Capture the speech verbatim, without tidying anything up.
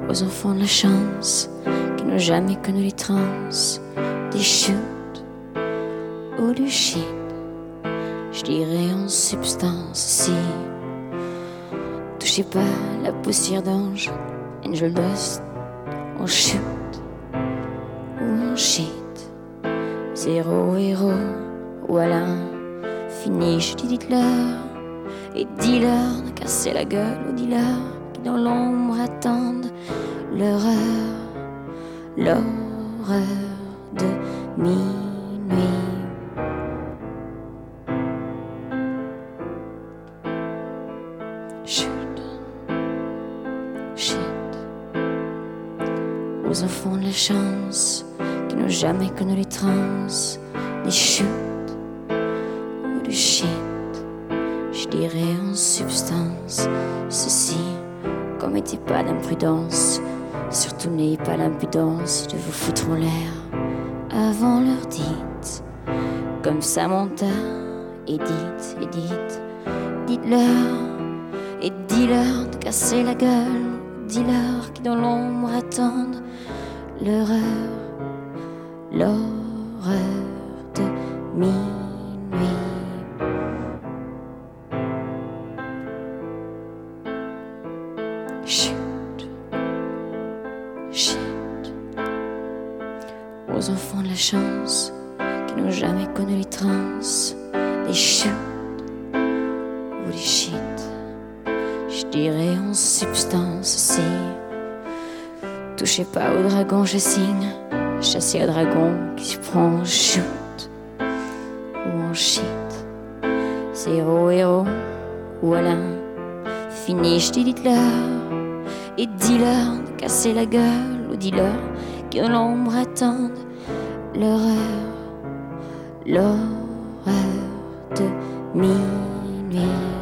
aux enfants de la chance qui n'ont jamais connu les trans, des chutes ou du shit, je dirais en substance si touchez pas la poussière d'ange, angel dust, on shoot ou on shit, zéro héros ou à l'infini, je dis dites-leur et dis-leur de casser la gueule aux dealers qui dans l'ombre attendent l'horreur, l'horreur de minuit. Shoot, shit, aux enfants de la chance qui n'ont jamais connu les trans, des chutes ou du shit, je dirais en substance ceci, commettez pas d'imprudence, surtout n'ayez pas l'impudence de vous foutre en l'air avant l'heure dite, comme Samantha, et dites, et dites, dites-leur et dis-leur de casser la gueule, dis-leur qui dans l'ombre attendent l'horreur, l'horreur de minuit. Chut, chut, aux enfants de la chance qui n'ont jamais connu les trans, des chutes ou des shit, je dirais en substance si touchez pas au dragon, je signe, chassez un dragon qui se prend en shoot ou en shit, zéro héros ou à l'infini, je dis dites-leur et dis-leur de casser la gueule aux dealers qui dans l'ombre attendent l'horreur, l'horreur de minuit.